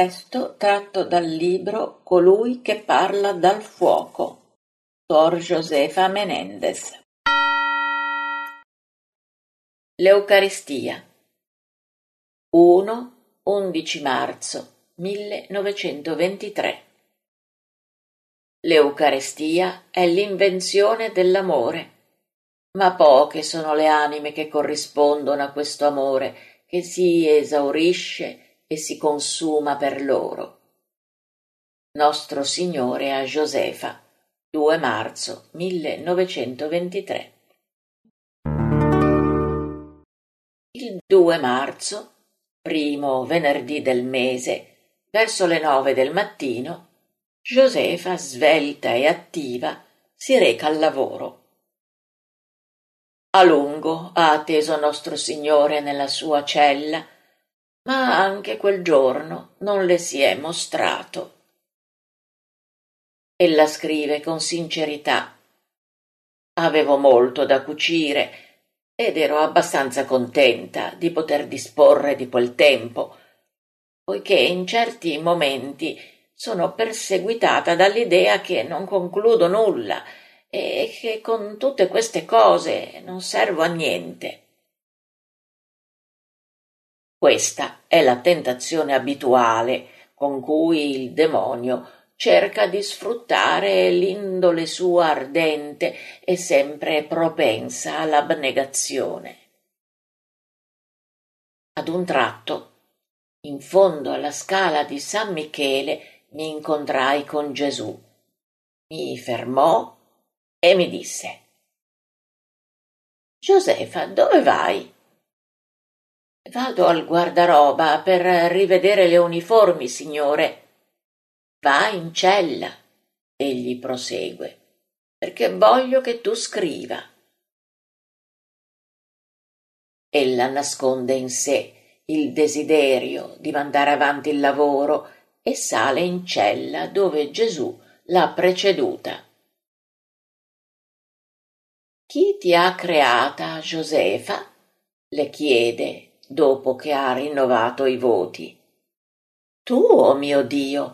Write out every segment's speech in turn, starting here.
Testo tratto dal libro Colui che parla dal fuoco, Sor Josefa Menéndez. L'Eucaristia. 1-11 marzo 1923. L'Eucaristia è l'invenzione dell'amore, ma poche sono le anime che corrispondono a questo amore che si esaurisce e si consuma per loro. Nostro Signore a Josefa, 2 marzo 1923. Il 2 marzo, primo venerdì del mese, verso le 9 del mattino, Josefa, svelta e attiva, si reca al lavoro. A lungo ha atteso Nostro Signore nella sua cella, ma anche quel giorno non le si è mostrato. Ella scrive con sincerità: avevo molto da cucire ed ero abbastanza contenta di poter disporre di quel tempo, poiché in certi momenti sono perseguitata dall'idea che non concludo nulla e che con tutte queste cose non servo a niente. Questa è la tentazione abituale con cui il demonio cerca di sfruttare l'indole sua ardente e sempre propensa all'abnegazione. Ad un tratto, in fondo alla scala di San Michele, mi incontrai con Gesù. Mi fermò e mi disse: «Josefa, dove vai?» «Vado al guardaroba per rivedere le uniformi, signore». «Va in cella», egli prosegue, «perché voglio che tu scriva». Ella nasconde in sé il desiderio di mandare avanti il lavoro e sale in cella dove Gesù l'ha preceduta. «Chi ti ha creata, Josefa?» le chiede dopo che ha rinnovato i voti. «Tu, oh mio Dio?»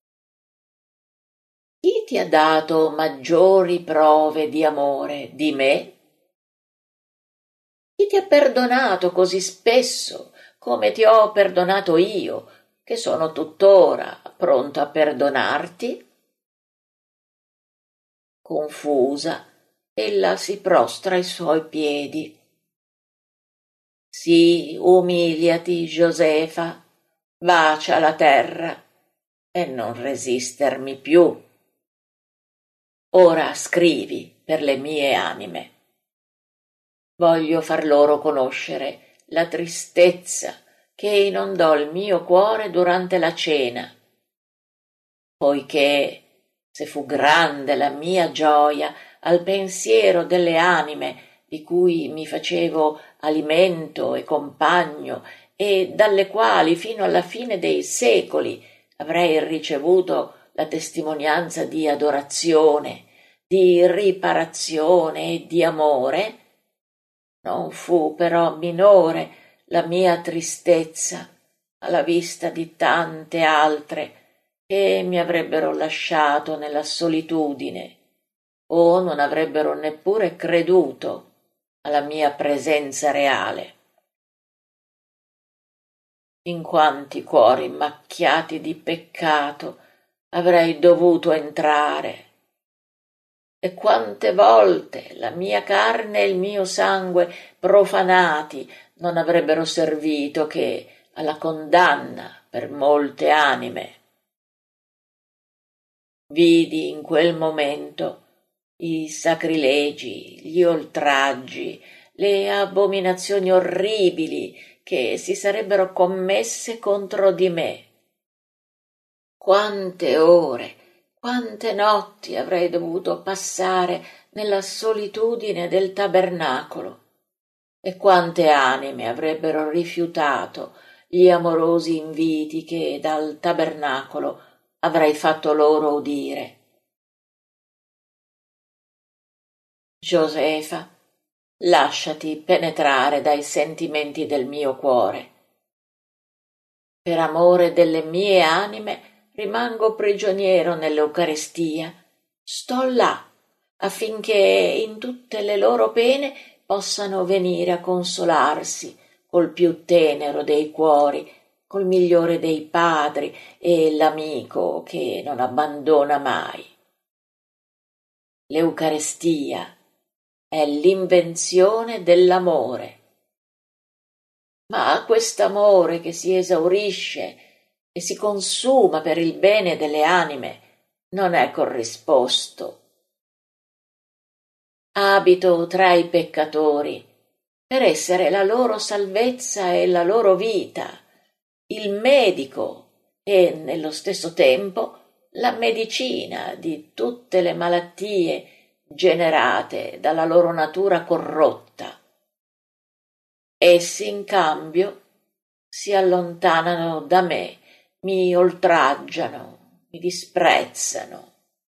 «Chi ti ha dato maggiori prove di amore di me?» «Chi ti ha perdonato così spesso come ti ho perdonato io, che sono tuttora pronto a perdonarti?» Confusa, ella si prostra ai suoi piedi. «Sì, umiliati, Josefa, bacia la terra e non resistermi più. Ora scrivi per le mie anime. Voglio far loro conoscere la tristezza che inondò il mio cuore durante la cena, poiché, se fu grande la mia gioia al pensiero delle anime di cui mi facevo alimento e compagno e dalle quali fino alla fine dei secoli avrei ricevuto la testimonianza di adorazione, di riparazione e di amore, non fu però minore la mia tristezza alla vista di tante altre che mi avrebbero lasciato nella solitudine o non avrebbero neppure creduto alla mia presenza reale. In quanti cuori macchiati di peccato avrei dovuto entrare, e quante volte la mia carne e il mio sangue profanati non avrebbero servito che alla condanna per molte anime. Vidi in quel momento i sacrilegi, gli oltraggi, le abominazioni orribili che si sarebbero commesse contro di me. Quante ore, quante notti avrei dovuto passare nella solitudine del tabernacolo, e quante anime avrebbero rifiutato gli amorosi inviti che dal tabernacolo avrei fatto loro udire. Josefa, lasciati penetrare dai sentimenti del mio cuore. Per amore delle mie anime rimango prigioniero nell'Eucarestia. Sto là affinché in tutte le loro pene possano venire a consolarsi col più tenero dei cuori, col migliore dei padri e l'amico che non abbandona mai. L'Eucarestia è l'invenzione dell'amore. Ma quest'amore che si esaurisce e si consuma per il bene delle anime non è corrisposto. Abito tra i peccatori per essere la loro salvezza e la loro vita, il medico e nello stesso tempo la medicina di tutte le malattie generate dalla loro natura corrotta. Essi in cambio si allontanano da me, mi oltraggiano, mi disprezzano.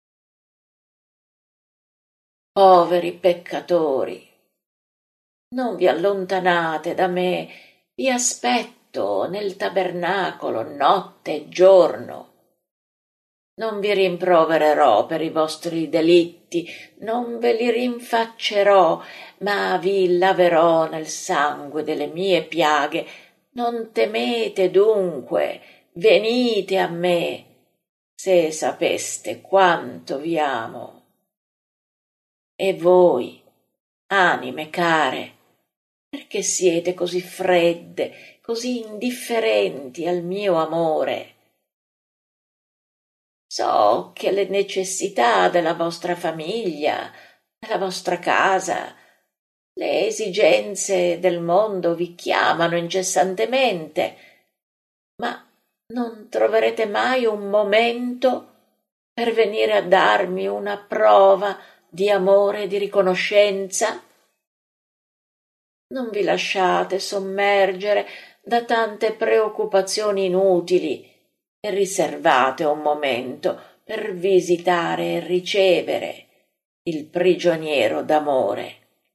Poveri peccatori, non vi allontanate da me, vi aspetto nel tabernacolo notte e giorno. Non vi rimprovererò per i vostri delitti, non ve li rinfaccerò, ma vi laverò nel sangue delle mie piaghe. Non temete dunque, venite a me, se sapeste quanto vi amo. E voi, anime care, perché siete così fredde, così indifferenti al mio amore? So che le necessità della vostra famiglia, della vostra casa, le esigenze del mondo vi chiamano incessantemente, ma non troverete mai un momento per venire a darmi una prova di amore e di riconoscenza? Non vi lasciate sommergere da tante preoccupazioni inutili e riservate un momento per visitare e ricevere il prigioniero d'amore.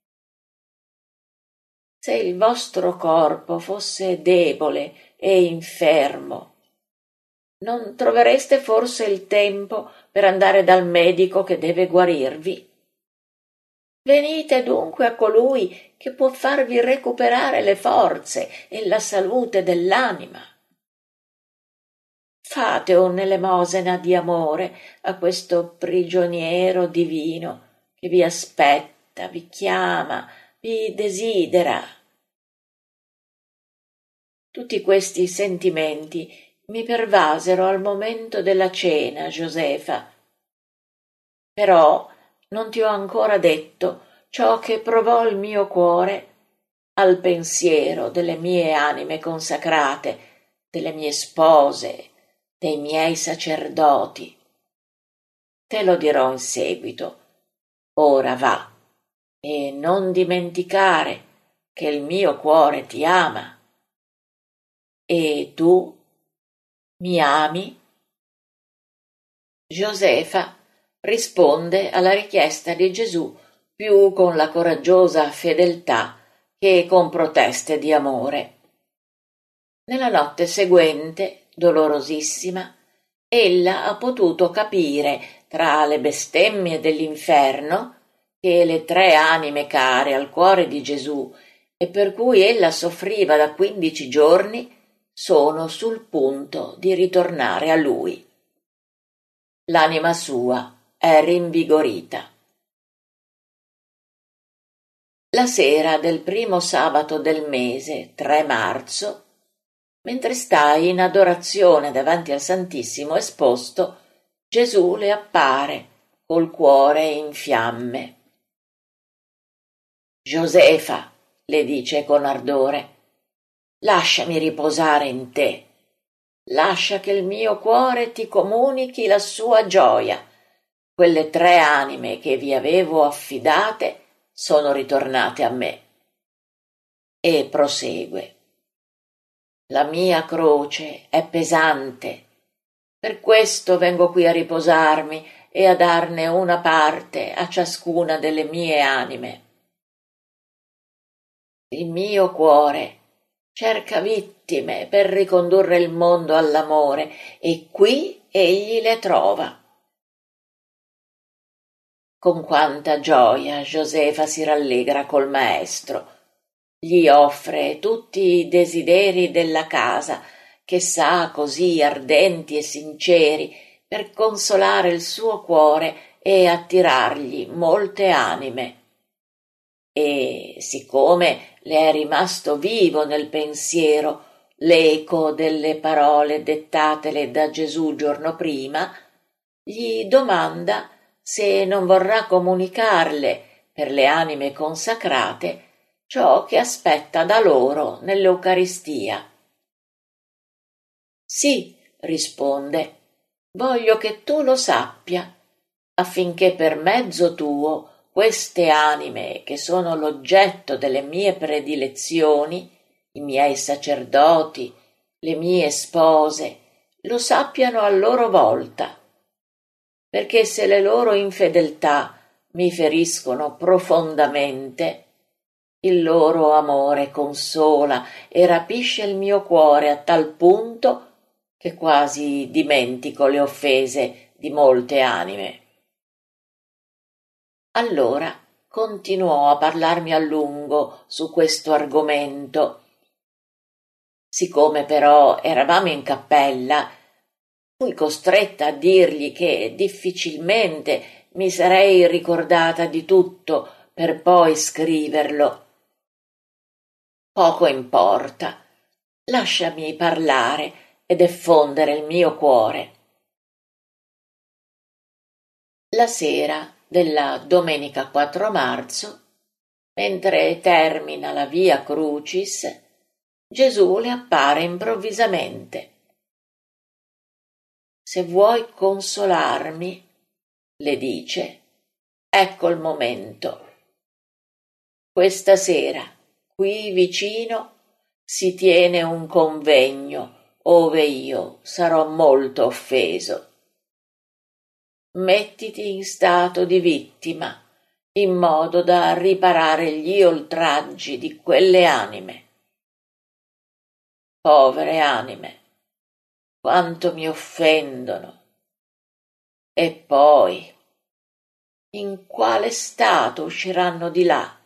Se il vostro corpo fosse debole e infermo, non trovereste forse il tempo per andare dal medico che deve guarirvi? Venite dunque a colui che può farvi recuperare le forze e la salute dell'anima. Fate un'elemosina di amore a questo prigioniero divino che vi aspetta, vi chiama, vi desidera. Tutti questi sentimenti mi pervasero al momento della cena, Josefa. Però non ti ho ancora detto ciò che provò il mio cuore al pensiero delle mie anime consacrate, delle mie spose, dei miei sacerdoti. Te lo dirò in seguito. Ora va, e non dimenticare che il mio cuore ti ama. E tu mi ami? Josefa risponde alla richiesta di Gesù più con la coraggiosa fedeltà che con proteste di amore. Nella notte seguente, dolorosissima, ella ha potuto capire tra le bestemmie dell'inferno che le 3 anime care al cuore di Gesù e per cui ella soffriva da 15 giorni sono sul punto di ritornare a lui. L'anima sua è rinvigorita. La sera del primo sabato del mese, 3 marzo, mentre sta in adorazione davanti al Santissimo esposto, Gesù le appare col cuore in fiamme. Josefa, le dice con ardore, lasciami riposare in te. Lascia che il mio cuore ti comunichi la sua gioia. Quelle 3 anime che vi avevo affidate sono ritornate a me. E prosegue. La mia croce è pesante, per questo vengo qui a riposarmi e a darne una parte a ciascuna delle mie anime. Il mio cuore cerca vittime per ricondurre il mondo all'amore, e qui egli le trova. Con quanta gioia Josefa si rallegra col maestro. Gli offre tutti i desideri della casa, che sa così ardenti e sinceri, per consolare il suo cuore e attirargli molte anime. E siccome le è rimasto vivo nel pensiero l'eco delle parole dettatele da Gesù giorno prima, gli domanda se non vorrà comunicarle, per le anime consacrate, ciò che aspetta da loro nell'Eucaristia. Sì, risponde, voglio che tu lo sappia, affinché per mezzo tuo queste anime, che sono l'oggetto delle mie predilezioni, i miei sacerdoti, le mie spose, lo sappiano a loro volta, perché se le loro infedeltà mi feriscono profondamente, il loro amore consola e rapisce il mio cuore a tal punto che quasi dimentico le offese di molte anime. Allora continuò a parlarmi a lungo su questo argomento. Siccome però eravamo in cappella, fui costretta a dirgli che difficilmente mi sarei ricordata di tutto per poi scriverlo. Poco importa, lasciami parlare ed effondere il mio cuore. La sera della domenica 4 marzo, mentre termina la Via Crucis, Gesù le appare improvvisamente. Se vuoi consolarmi, le dice, ecco il momento. Questa sera, qui vicino, si tiene un convegno ove io sarò molto offeso. Mettiti in stato di vittima, in modo da riparare gli oltraggi di quelle anime. Povere anime, quanto mi offendono. E poi, in quale stato usciranno di là?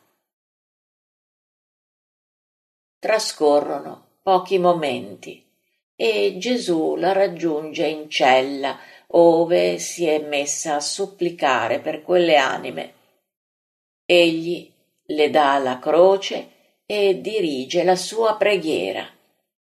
Trascorrono pochi momenti e Gesù la raggiunge in cella, ove si è messa a supplicare per quelle anime. Egli le dà la croce e dirige la sua preghiera.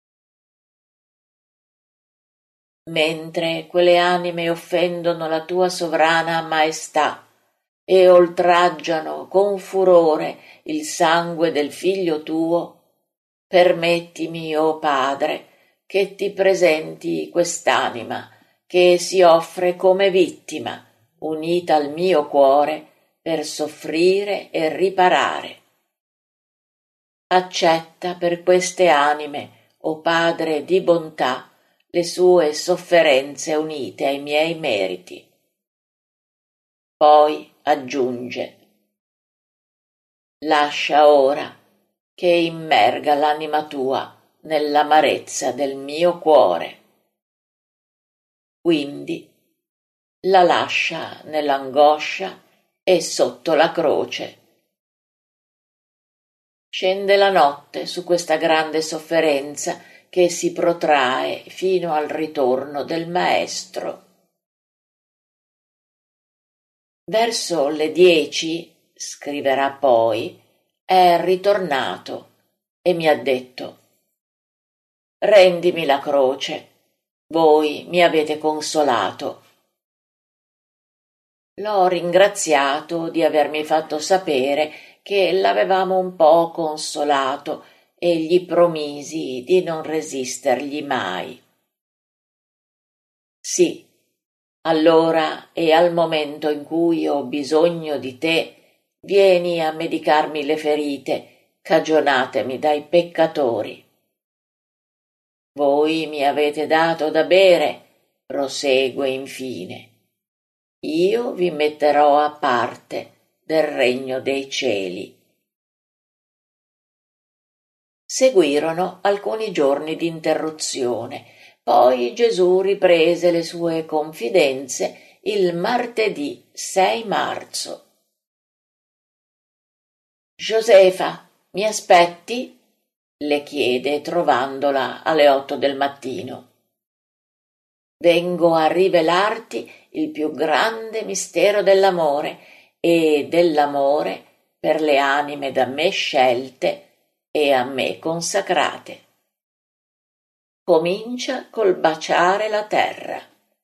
Mentre quelle anime offendono la tua sovrana maestà e oltraggiano con furore il sangue del figlio tuo, permettimi, o Padre, che ti presenti quest'anima che si offre come vittima, unita al mio cuore, per soffrire e riparare. Accetta per queste anime, o Padre di bontà, le sue sofferenze unite ai miei meriti. Poi aggiunge: lascia ora che immerga l'anima tua nell'amarezza del mio cuore. Quindi la lascia nell'angoscia e sotto la croce. Scende la notte su questa grande sofferenza che si protrae fino al ritorno del maestro. Verso le 10, scriverà poi, è ritornato e mi ha detto: rendimi la croce, voi mi avete consolato. L'ho ringraziato di avermi fatto sapere che l'avevamo un po' consolato e gli promisi di non resistergli mai. Sì, allora e al momento in cui ho bisogno di te, vieni a medicarmi le ferite cagionatemi dai peccatori. Voi mi avete dato da bere, prosegue infine. Io vi metterò a parte del regno dei cieli. Seguirono alcuni giorni di interruzione, poi Gesù riprese le sue confidenze il martedì 6 marzo. «Josefa, mi aspetti?» le chiede trovandola alle 8 del mattino. «Vengo a rivelarti il più grande mistero dell'amore e dell'amore per le anime da me scelte e a me consacrate. Comincia col baciare la terra».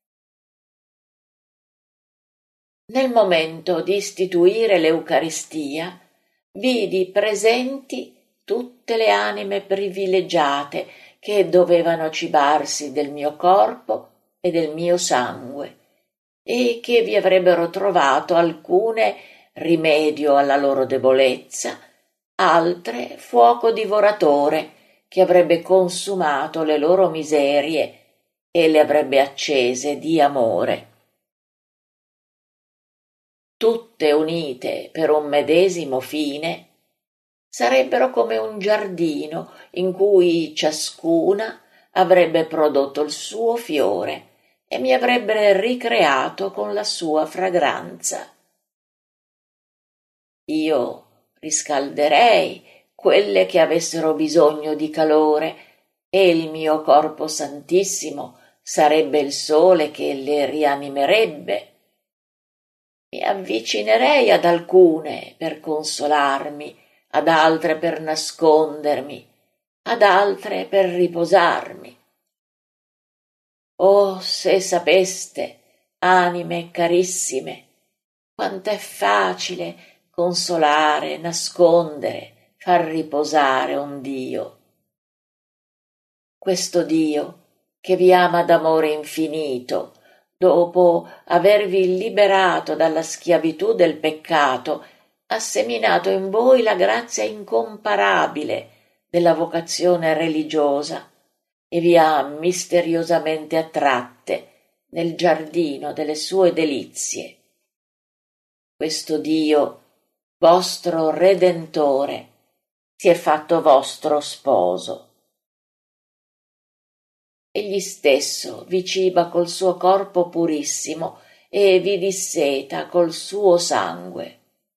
Nel momento di istituire l'Eucaristia vidi presenti tutte le anime privilegiate che dovevano cibarsi del mio corpo e del mio sangue e che vi avrebbero trovato alcune rimedio alla loro debolezza, altre fuoco divoratore che avrebbe consumato le loro miserie e le avrebbe accese di amore. Tutte unite per un medesimo fine, sarebbero come un giardino in cui ciascuna avrebbe prodotto il suo fiore e mi avrebbe ricreato con la sua fragranza. Io riscalderei quelle che avessero bisogno di calore e il mio corpo santissimo sarebbe il sole che le rianimerebbe. Mi avvicinerei ad alcune per consolarmi, ad altre per nascondermi, ad altre per riposarmi. Oh, se sapeste, anime carissime, quant'è facile consolare, nascondere, far riposare un Dio. Questo Dio che vi ama d'amore infinito, dopo avervi liberato dalla schiavitù del peccato, ha seminato in voi la grazia incomparabile della vocazione religiosa e vi ha misteriosamente attratte nel giardino delle sue delizie. Questo Dio, vostro Redentore, si è fatto vostro sposo. Egli stesso vi ciba col suo corpo purissimo e vi disseta col suo sangue.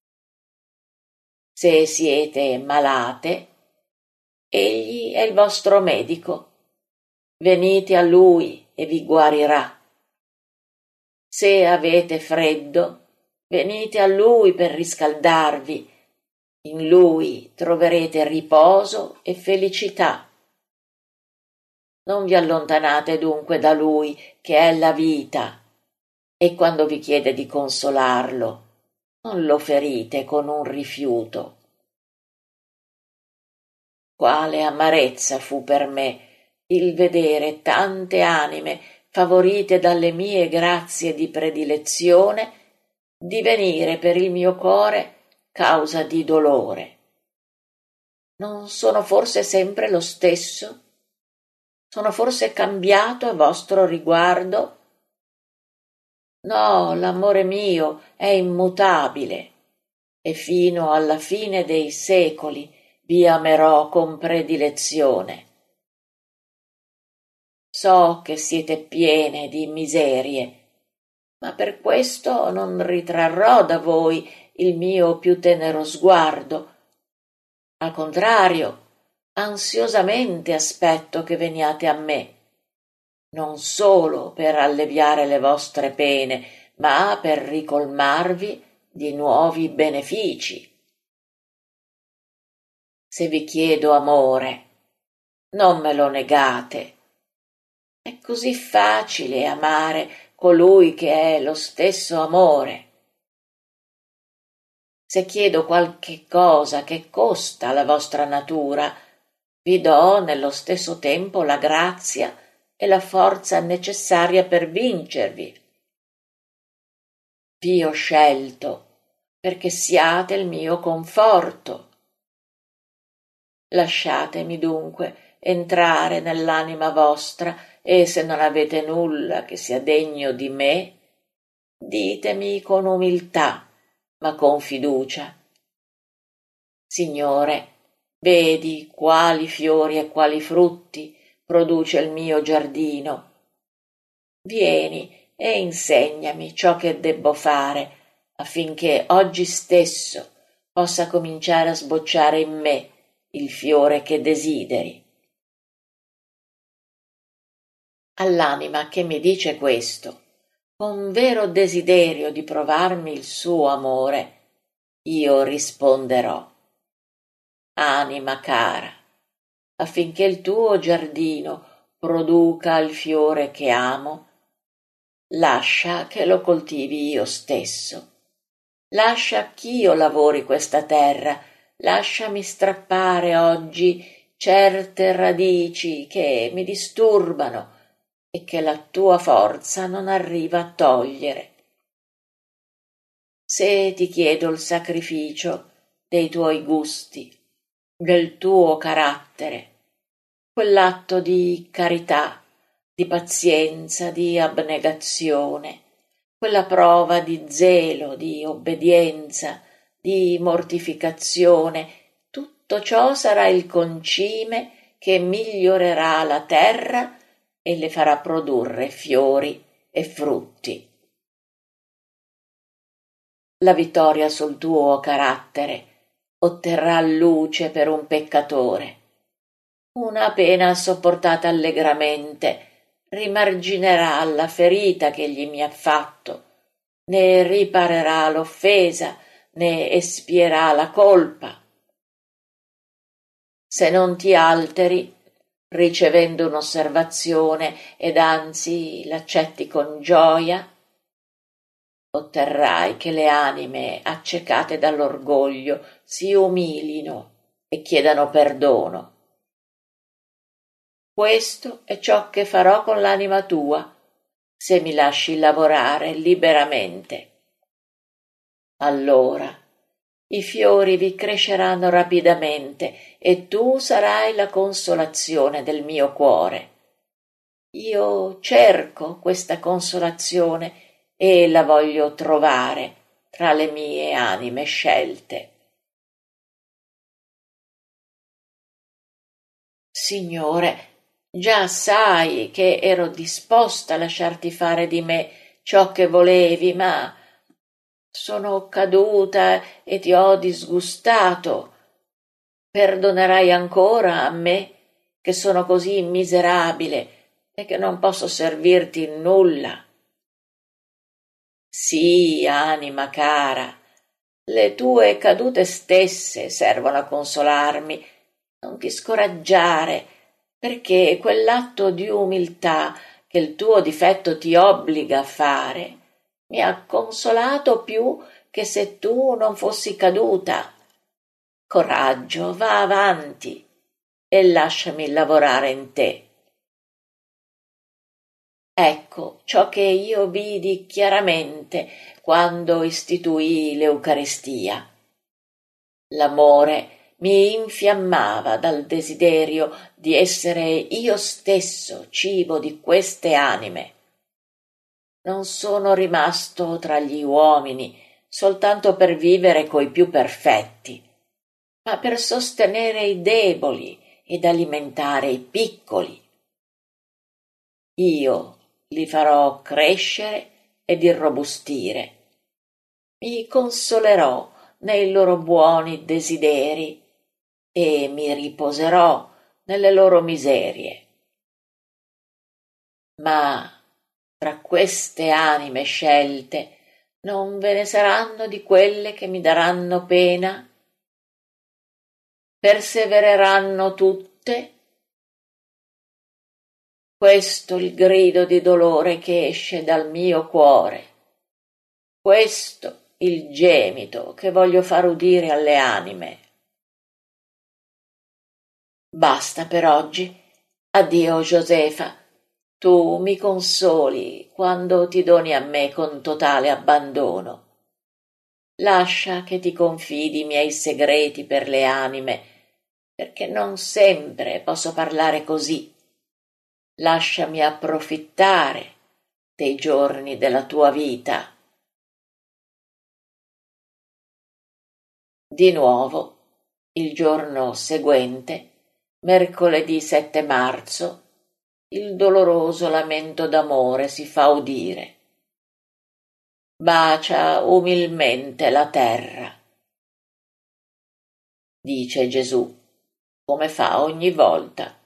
Se siete malate, egli è il vostro medico. Venite a lui e vi guarirà. Se avete freddo, venite a lui per riscaldarvi. In lui troverete riposo e felicità. Non vi allontanate dunque da lui, che è la vita, e quando vi chiede di consolarlo, non lo ferite con un rifiuto. Quale amarezza fu per me il vedere tante anime favorite dalle mie grazie di predilezione divenire per il mio cuore causa di dolore. Non sono forse sempre lo stesso? Sono forse cambiato a vostro riguardo? No, l'amore mio è immutabile e fino alla fine dei secoli vi amerò con predilezione. So che siete piene di miserie, ma per questo non ritrarrò da voi il mio più tenero sguardo. Al contrario, ansiosamente aspetto che veniate a me, non solo per alleviare le vostre pene, ma per ricolmarvi di nuovi benefici. Se vi chiedo amore, non me lo negate. È così facile amare colui che è lo stesso amore. Se chiedo qualche cosa che costa alla vostra natura, vi do nello stesso tempo la grazia e la forza necessaria per vincervi. Vi ho scelto perché siate il mio conforto. Lasciatemi dunque entrare nell'anima vostra e se non avete nulla che sia degno di me, ditemi con umiltà, ma con fiducia: Signore, Vedi quali fiori e quali frutti produce il mio giardino. Vieni e insegnami ciò che debbo fare affinché oggi stesso possa cominciare a sbocciare in me il fiore che desideri. All'anima che mi dice questo, con vero desiderio di provarmi il suo amore, io risponderò: anima cara, affinché il tuo giardino produca il fiore che amo, lascia che lo coltivi io stesso. Lascia ch'io lavori questa terra, lasciami strappare oggi certe radici che mi disturbano e che la tua forza non arriva a togliere. Se ti chiedo il sacrificio dei tuoi gusti, del tuo carattere, quell'atto di carità, di pazienza, di abnegazione, quella prova di zelo, di obbedienza, di mortificazione, tutto ciò sarà il concime che migliorerà la terra e le farà produrre fiori e frutti. La vittoria sul tuo carattere otterrà luce per un peccatore. Una pena sopportata allegramente rimarginerà la ferita che egli mi ha fatto, ne riparerà l'offesa, ne espierà la colpa. Se non ti alteri, ricevendo un'osservazione ed anzi l'accetti con gioia, otterrai che le anime accecate dall'orgoglio si umilino e chiedano perdono. Questo è ciò che farò con l'anima tua, se mi lasci lavorare liberamente. Allora i fiori vi cresceranno rapidamente e tu sarai la consolazione del mio cuore. Io cerco questa consolazione e la voglio trovare tra le mie anime scelte. Signore, già sai che ero disposta a lasciarti fare di me ciò che volevi, ma sono caduta e ti ho disgustato. Perdonerai ancora a me, che sono così miserabile e che non posso servirti in nulla? Sì, anima cara, le tue cadute stesse servono a consolarmi. Non ti scoraggiare, perché quell'atto di umiltà che il tuo difetto ti obbliga a fare mi ha consolato più che se tu non fossi caduta. Coraggio, va avanti e lasciami lavorare in te. Ecco ciò che io vidi chiaramente quando istituii l'Eucaristia. L'amore mi infiammava dal desiderio di essere io stesso cibo di queste anime. Non sono rimasto tra gli uomini soltanto per vivere coi più perfetti, ma per sostenere i deboli ed alimentare i piccoli. Io li farò crescere ed irrobustire. Mi consolerò nei loro buoni desideri e mi riposerò nelle loro miserie. Ma tra queste anime scelte non ve ne saranno di quelle che mi daranno pena? Persevereranno tutte? Questo il grido di dolore che esce dal mio cuore. Questo il gemito che voglio far udire alle anime. Basta per oggi. Addio, Josefa. Tu mi consoli quando ti doni a me con totale abbandono. Lascia che ti confidi i miei segreti per le anime, perché non sempre posso parlare così. Lasciami approfittare dei giorni della tua vita. Di nuovo Il giorno seguente, mercoledì 7 marzo, il doloroso lamento d'amore si fa udire. Bacia umilmente la terra, dice Gesù, come fa ogni volta.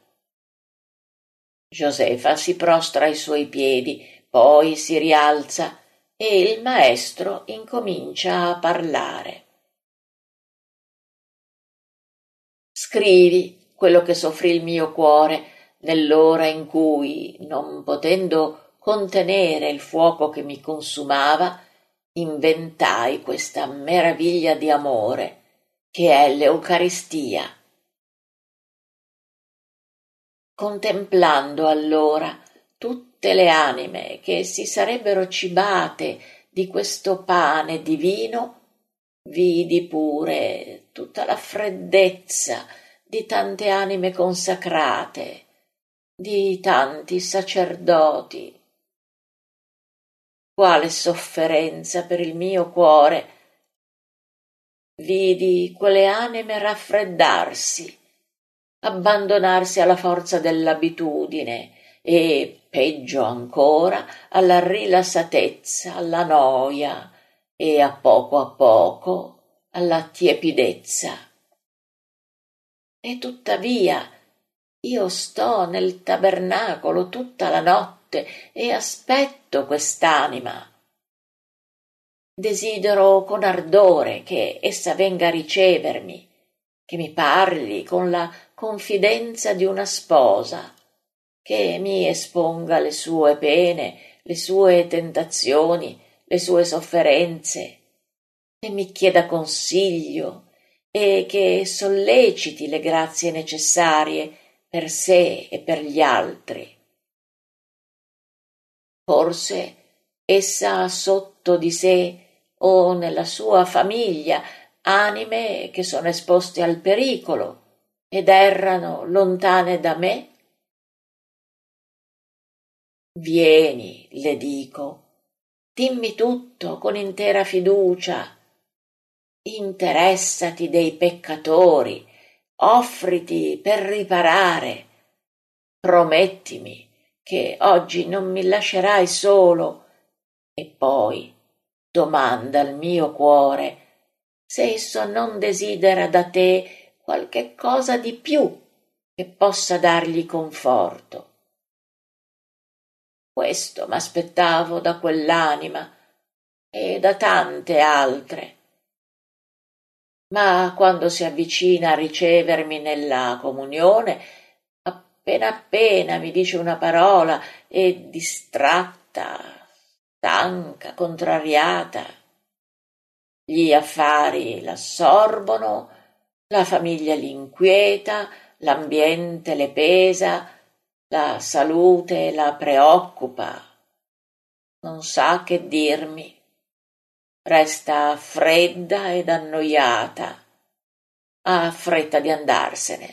Josefa si prostra ai suoi piedi, poi si rialza e il maestro incomincia a parlare. Scrivi quello che soffrì il mio cuore nell'ora in cui, non potendo contenere il fuoco che mi consumava, inventai questa meraviglia di amore che è l'Eucaristia. Contemplando allora tutte le anime che si sarebbero cibate di questo pane divino, vidi pure tutta la freddezza di tante anime consacrate, di tanti sacerdoti. Quale sofferenza per il mio cuore! Vidi quelle anime raffreddarsi, abbandonarsi alla forza dell'abitudine e, peggio ancora, alla rilassatezza, alla noia e a poco alla tiepidezza. E tuttavia io sto nel tabernacolo tutta la notte e aspetto quest'anima. Desidero con ardore che essa venga a ricevermi, che mi parli con la confidenza di una sposa, che mi esponga le sue pene, le sue tentazioni, le sue sofferenze, che mi chieda consiglio e che solleciti le grazie necessarie per sé e per gli altri. Forse essa ha sotto di sé o nella sua famiglia anime che sono esposte al pericolo ed errano lontane da me? Vieni, le dico, dimmi tutto con intera fiducia, interessati dei peccatori, offriti per riparare, promettimi che oggi non mi lascerai solo e poi domanda al mio cuore se esso non desidera da te qualche cosa di più che possa dargli conforto. Questo m'aspettavo da quell'anima e da tante altre. Ma quando si avvicina a ricevermi nella comunione, appena mi dice una parola e distratta, stanca, contrariata, gli affari l'assorbono, la famiglia l'inquieta, l'ambiente le pesa, la salute la preoccupa. Non sa che dirmi. Resta fredda ed annoiata. Ha fretta di andarsene.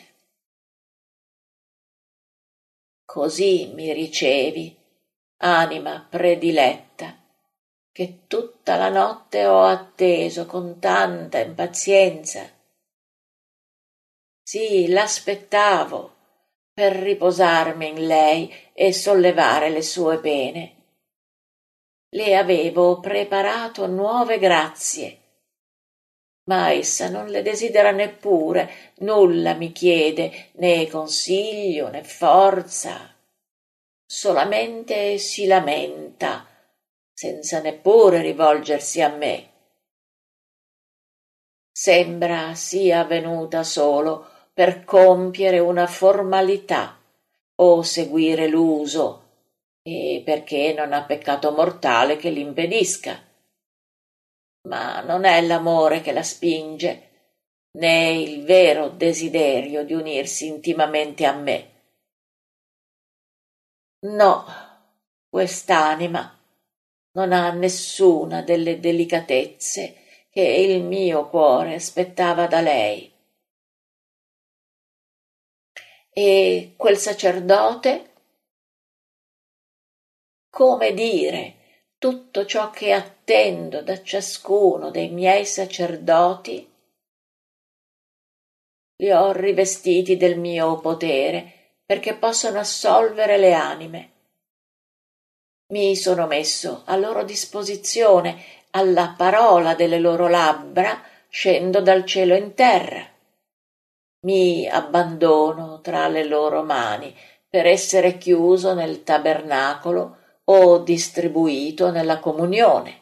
Così mi ricevi, anima prediletta, che tutta la notte ho atteso con tanta impazienza. Sì, l'aspettavo per riposarmi in lei e sollevare le sue pene. Le avevo preparato nuove grazie, ma essa non le desidera neppure, nulla mi chiede, né consiglio né forza. Solamente si lamenta, senza neppure rivolgersi a me. Sembra sia venuta solo per compiere una formalità o seguire l'uso, e perché non ha peccato mortale che l'impedisca. Ma non è l'amore che la spinge, né il vero desiderio di unirsi intimamente a me. No, quest'anima non ha nessuna delle delicatezze che il mio cuore aspettava da lei. E quel sacerdote? Come dire tutto ciò che attendo da ciascuno dei miei sacerdoti? li ho rivestiti del mio potere perché possano assolvere le anime. Mi sono messo a loro disposizione, alla parola delle loro labbra scendo dal cielo in terra. Mi abbandono tra le loro mani per essere chiuso nel tabernacolo o distribuito nella comunione.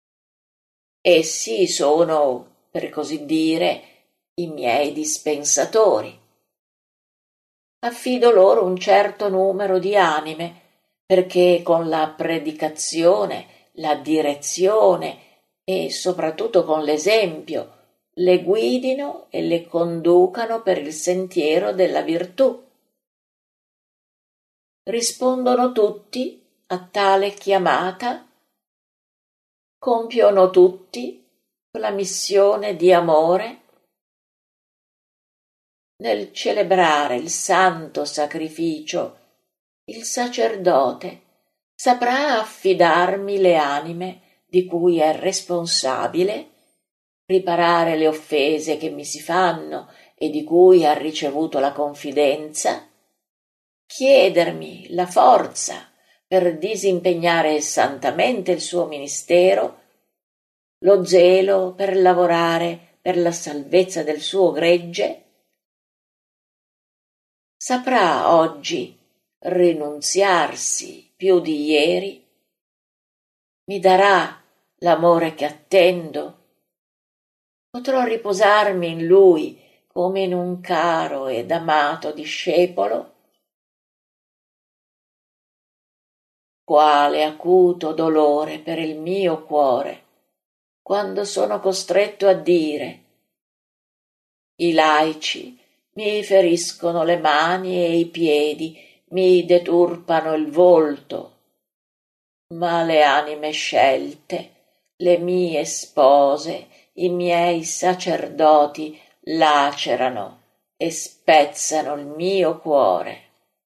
Essi sono, per così dire, i miei dispensatori. Affido loro un certo numero di anime perché con la predicazione, la direzione e soprattutto con l'esempio le guidino e le conducano per il sentiero della virtù. Rispondono tutti a tale chiamata? Compiono tutti la missione di amore? Nel celebrare il santo sacrificio, il sacerdote saprà affidarmi le anime di cui è responsabile, riparare le offese che mi si fanno e di cui ha ricevuto la confidenza, chiedermi la forza per disimpegnare santamente il suo ministero, lo zelo per lavorare per la salvezza del suo gregge. Saprà oggi rinunziarsi più di ieri? Mi darà l'amore che attendo? Potrò riposarmi in lui come in un caro ed amato discepolo? Quale acuto dolore per il mio cuore quando sono costretto a dire: i laici mi feriscono le mani e i piedi, mi deturpano il volto, ma le anime scelte, le mie spose, i miei sacerdoti lacerano e spezzano il mio cuore.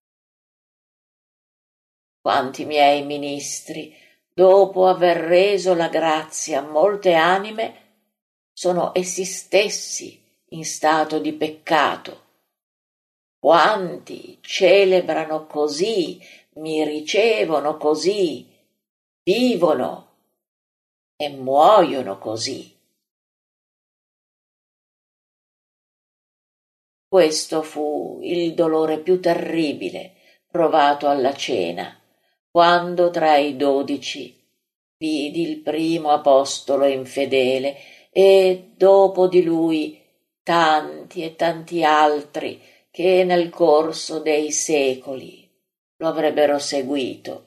Quanti miei ministri, dopo aver reso la grazia a molte anime, sono essi stessi in stato di peccato. Quanti celebrano così, mi ricevono così, vivono e muoiono così. Questo fu il dolore più terribile provato alla cena, quando tra i 12 vidi il primo apostolo infedele e dopo di lui tanti e tanti altri che nel corso dei secoli lo avrebbero seguito.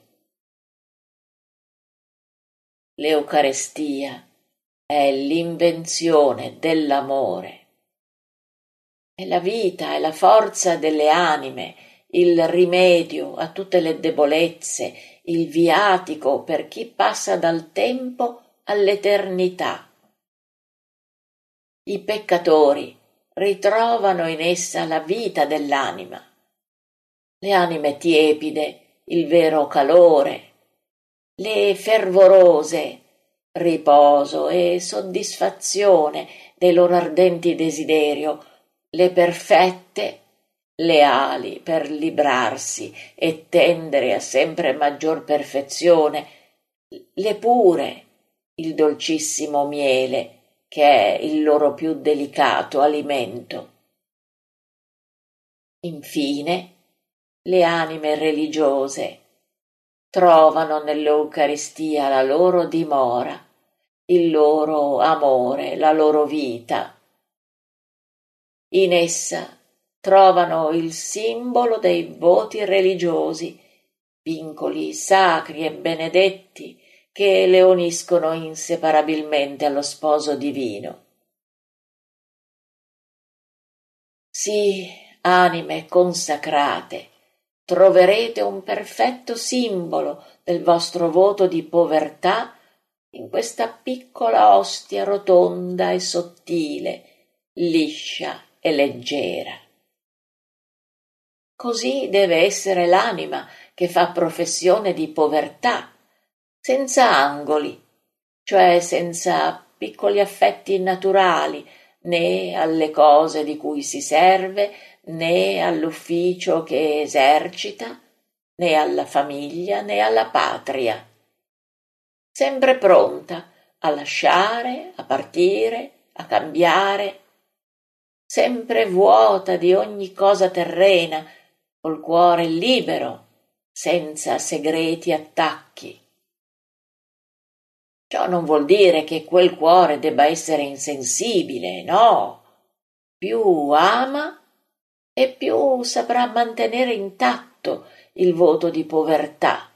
L'Eucarestia è l'invenzione dell'amore. È la vita, è la forza delle anime, il rimedio a tutte le debolezze, il viatico per chi passa dal tempo all'eternità. I peccatori ritrovano in essa la vita dell'anima. Le anime tiepide, il vero calore, le fervorose, riposo e soddisfazione dei loro ardenti desiderio, le perfette, le ali per librarsi e tendere a sempre maggior perfezione, le pure, il dolcissimo miele, che è il loro più delicato alimento. Infine, le anime religiose trovano nell'Eucaristia la loro dimora, il loro amore, la loro vita. In essa trovano il simbolo dei voti religiosi, vincoli sacri e benedetti che le uniscono inseparabilmente allo sposo divino. Sì, anime consacrate, troverete un perfetto simbolo del vostro voto di povertà in questa piccola ostia rotonda e sottile, liscia e leggera. Così deve essere l'anima che fa professione di povertà, senza angoli, cioè senza piccoli affetti naturali, né alle cose di cui si serve, né all'ufficio che esercita, né alla famiglia, né alla patria. Sempre pronta a lasciare, a partire, a cambiare, sempre vuota di ogni cosa terrena, col cuore libero, senza segreti attacchi. Ciò non vuol dire che quel cuore debba essere insensibile, no. Più ama e più saprà mantenere intatto il voto di povertà.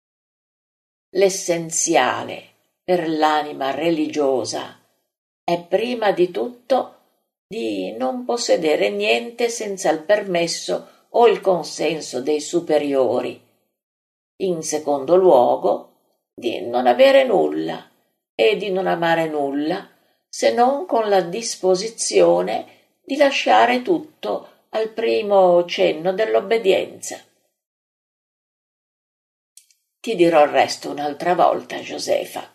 L'essenziale per l'anima religiosa è prima di tutto di non possedere niente senza il permesso o il consenso dei superiori. In secondo luogo, di non avere nulla e di non amare nulla se non con la disposizione di lasciare tutto al primo cenno dell'obbedienza. Ti dirò il resto un'altra volta, Josefa.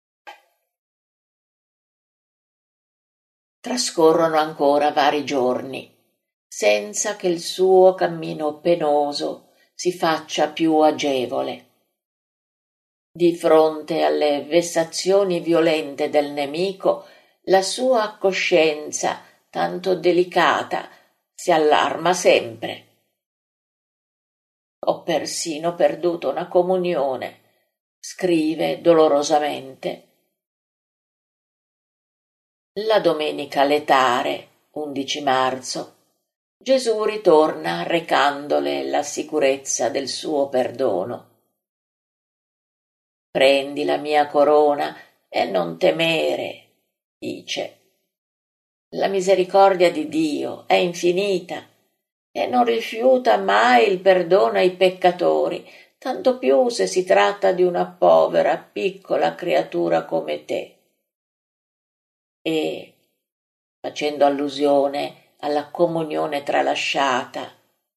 Trascorrono ancora vari giorni, senza che il suo cammino penoso si faccia più agevole. Di fronte alle vessazioni violente del nemico, la sua coscienza, tanto delicata, si allarma sempre. Ho persino perduto una comunione, scrive dolorosamente. La domenica letare, 11 marzo, Gesù ritorna recandole la sicurezza del suo perdono. Prendi la mia corona e non temere, dice. La misericordia di Dio è infinita e non rifiuta mai il perdono ai peccatori, tanto più se si tratta di una povera, piccola creatura come te. E, facendo allusione alla comunione tralasciata,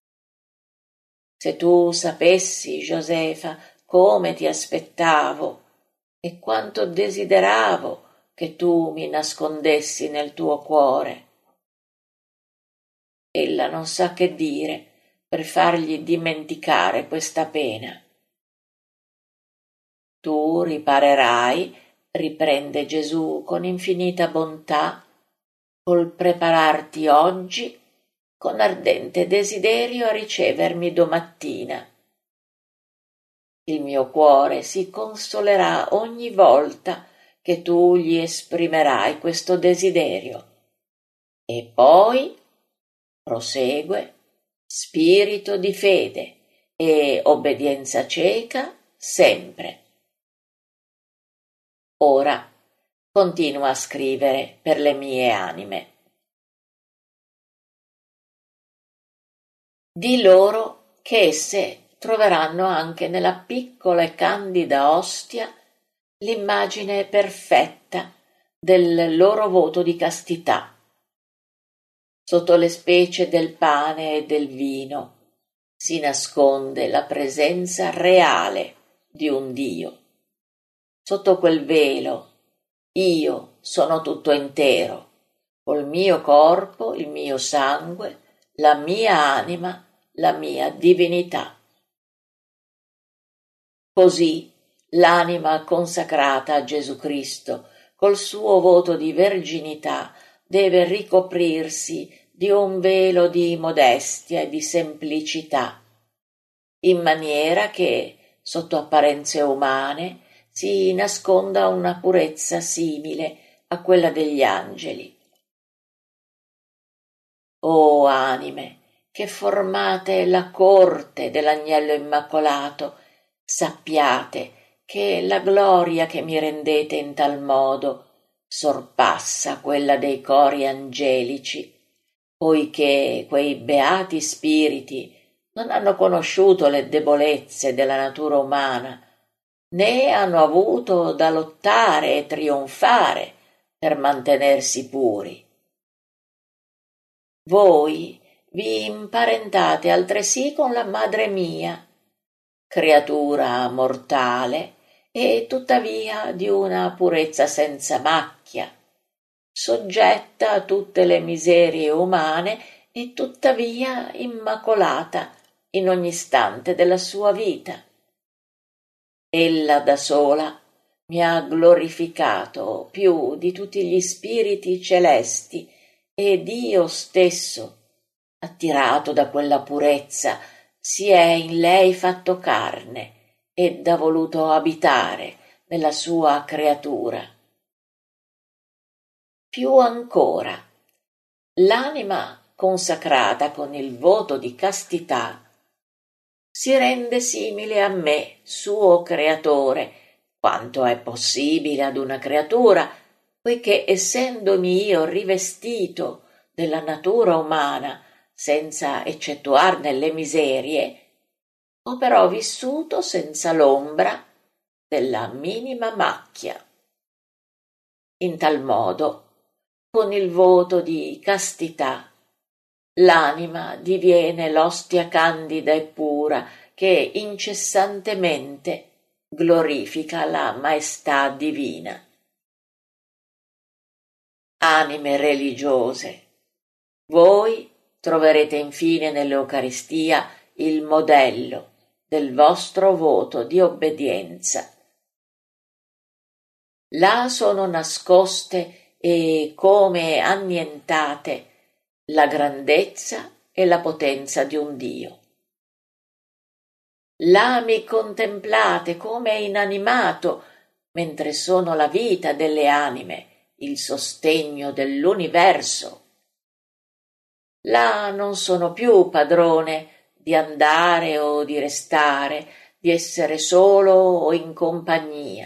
se tu sapessi, Josefa, come ti aspettavo e quanto desideravo che tu mi nascondessi nel tuo cuore. Ella non sa che dire per fargli dimenticare questa pena. Tu riparerai, riprende Gesù con infinita bontà, col prepararti oggi con ardente desiderio a ricevermi domattina. Il mio cuore si consolerà ogni volta che tu gli esprimerai questo desiderio. E poi, prosegue, spirito di fede e obbedienza cieca sempre. Ora continua a scrivere per le mie anime. Di loro che esse troveranno anche nella piccola e candida ostia l'immagine perfetta del loro voto di castità. Sotto le specie del pane e del vino si nasconde la presenza reale di un Dio. Sotto quel velo io sono tutto intero, col mio corpo, il mio sangue, la mia anima, la mia divinità. Così l'anima consacrata a Gesù Cristo, col suo voto di verginità, deve ricoprirsi di un velo di modestia e di semplicità, in maniera che, sotto apparenze umane, si nasconda una purezza simile a quella degli angeli. O anime, che formate la corte dell'agnello immacolato, sappiate che la gloria che mi rendete in tal modo sorpassa quella dei cori angelici, poiché quei beati spiriti non hanno conosciuto le debolezze della natura umana, né hanno avuto da lottare e trionfare per mantenersi puri. Voi vi imparentate altresì con la madre mia, creatura mortale e tuttavia di una purezza senza macchia, soggetta a tutte le miserie umane e tuttavia immacolata in ogni istante della sua vita. Ella da sola mi ha glorificato più di tutti gli spiriti celesti ed io stesso, attirato da quella purezza, si è in lei fatto carne ed ha voluto abitare nella sua creatura. Più ancora, l'anima consacrata con il voto di castità si rende simile a me, suo creatore, quanto è possibile ad una creatura, poiché essendomi io rivestito della natura umana, senza eccettuarne le miserie, ho però vissuto senza l'ombra della minima macchia. In tal modo, con il voto di castità, l'anima diviene l'ostia candida e pura che incessantemente glorifica la maestà divina. Anime religiose, voi troverete infine nell'Eucaristia il modello del vostro voto di obbedienza. Là sono nascoste e come annientate la grandezza e la potenza di un Dio. Là mi contemplate come inanimato, mentre sono la vita delle anime, il sostegno dell'universo. Là non sono più padrone di andare o di restare, di essere solo o in compagnia.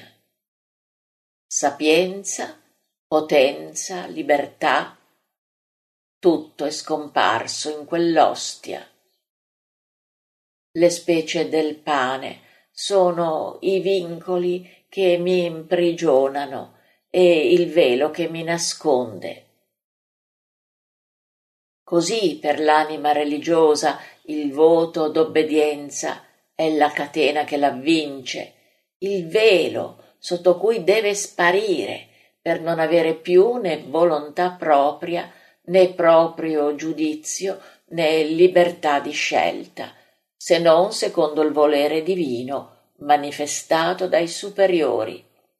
Sapienza, potenza, libertà, tutto è scomparso in quell'ostia. Le specie del pane sono i vincoli che mi imprigionano e il velo che mi nasconde. Così per l'anima religiosa il voto d'obbedienza è la catena che l'avvince, il velo sotto cui deve sparire per non avere più né volontà propria, né proprio giudizio, né libertà di scelta, se non secondo il volere divino manifestato dai superiori.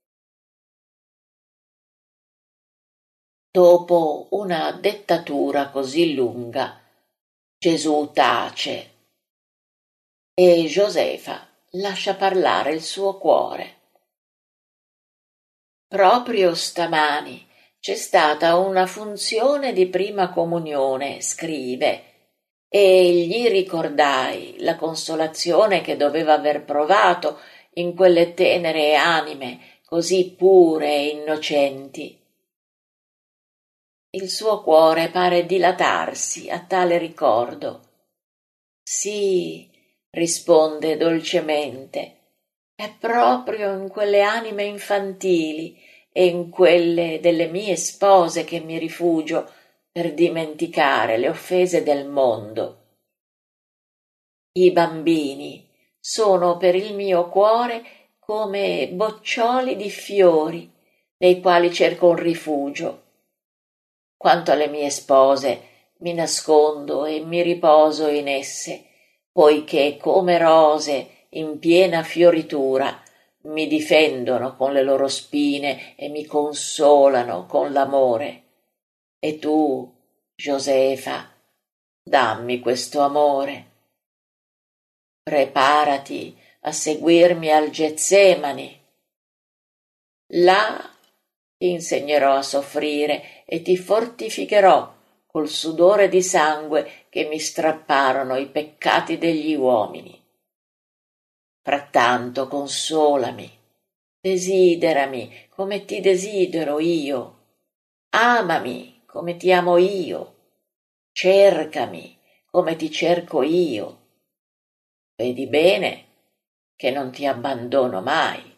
Dopo una dettatura così lunga, Gesù tace e Josefa lascia parlare il suo cuore. Proprio stamani c'è stata una funzione di prima comunione, scrive, e gli ricordai la consolazione che doveva aver provato in quelle tenere anime così pure e innocenti. Il suo cuore pare dilatarsi a tale ricordo. Sì, risponde dolcemente, è proprio in quelle anime infantili e in quelle delle mie spose che mi rifugio per dimenticare le offese del mondo. I bambini sono per il mio cuore come boccioli di fiori nei quali cerco un rifugio. Quanto alle mie spose, mi nascondo e mi riposo in esse, poiché come rose in piena fioritura mi difendono con le loro spine e mi consolano con l'amore. E tu, Josefa, dammi questo amore. Preparati a seguirmi al Getsemani. Là ti insegnerò a soffrire e ti fortificherò col sudore di sangue che mi strapparono i peccati degli uomini. Frattanto consolami, desiderami come ti desidero io, amami come ti amo io, cercami come ti cerco io. Vedi bene che non ti abbandono mai.